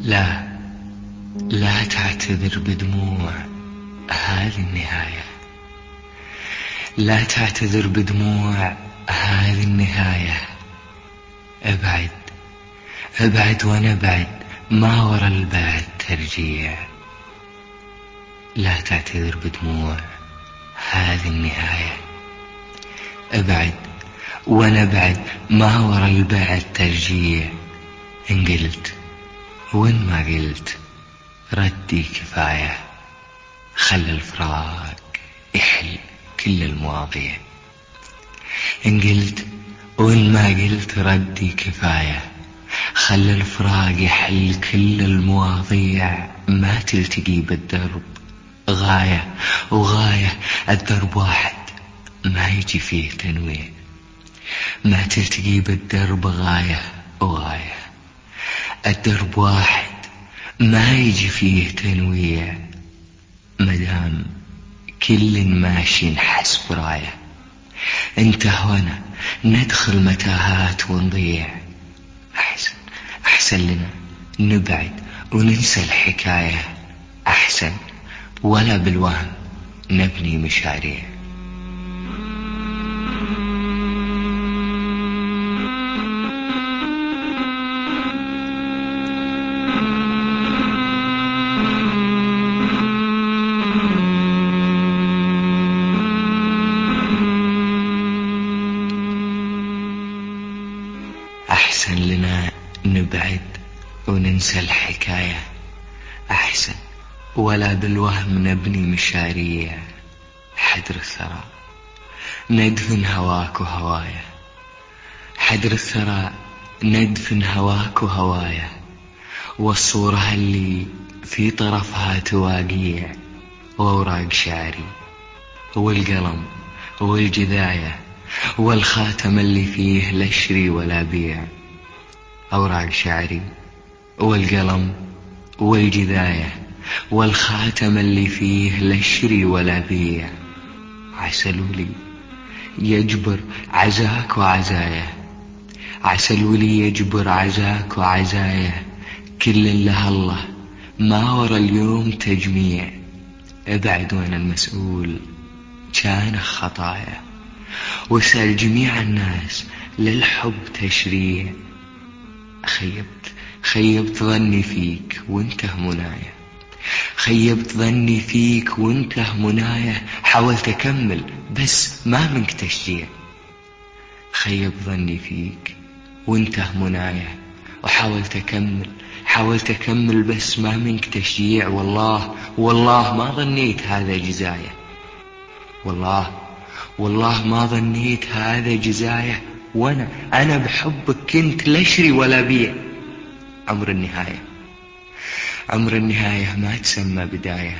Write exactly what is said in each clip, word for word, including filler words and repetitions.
لا، لا تعتذر بدموع، هذه النهاية. لا تعتذر بدموع، هذه النهاية. ابعد ابعد ونبعد، ما ورا البعد ترجيع. لا تعتذر بدموع، هذه النهاية. ابعد ونبعد، ما ورا البعد ترجيع. إن قلت وإن ما قلت ردي كفاية، خلى الفراق يحل كل المواضيع. إن قلت وإن ما قلت ردي كفاية، خلى الفراق يحل كل المواضيع. ما تلتقي بالدرب غاية وغاية، الدرب واحد ما يجي فيه تنويع. ما تلتقي بالدرب غاية وغاية، الدرب واحد ما يجي فيه تنويع. مدام كل ماشي حسب راية، انت وانا ندخل متاهات ونضيع. احسن احسن لنا نبعد وننسى الحكاية. احسن ولا بالوهم نبني مشاريع. أحسن لنا نبعد وننسى الحكاية. أحسن ولا بالوهم نبني مشاريع. حدر الثرى ندفن هواك وهوايا، حدر الثرى ندفن هواك وهوايا. والصورة اللي في طرفها تواقيع، وأوراق شعري والقلم والجذاية، والخاتم اللي فيه لا اشري ولا بيع. أوراق شعري والقلم والجذاية، والخاتم اللي فيه لا اشري ولا بيع. عسل ولي يجبر عزاك وعزايا، عسل ولي يجبر عزاك وعزايا. كل له الله ما ورا اليوم تجميع. ابعد وين المسؤول كان خطايا، واسأل جميع الناس للحب تشريع. خيبت خيبت ظني فيك وانته منايا، خيبت ظني فيك وانته منايا. حاولت أكمل بس ما منك تشجيع. خيب ظني فيك وانته منايا، وحاولت أكمل حاولت أكمل بس ما منك تشجيع. والله والله ما ظنيت هذا جزايا، والله والله ما ظنيت هذا جزايا. وانا انا بحبك كنت لا اشري ولا بيع. عمر النهاية عمر النهاية ما تسمى بداية،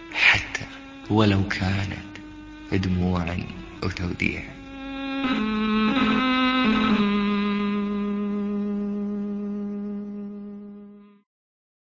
حتى ولو كانت دموعا وتوديع.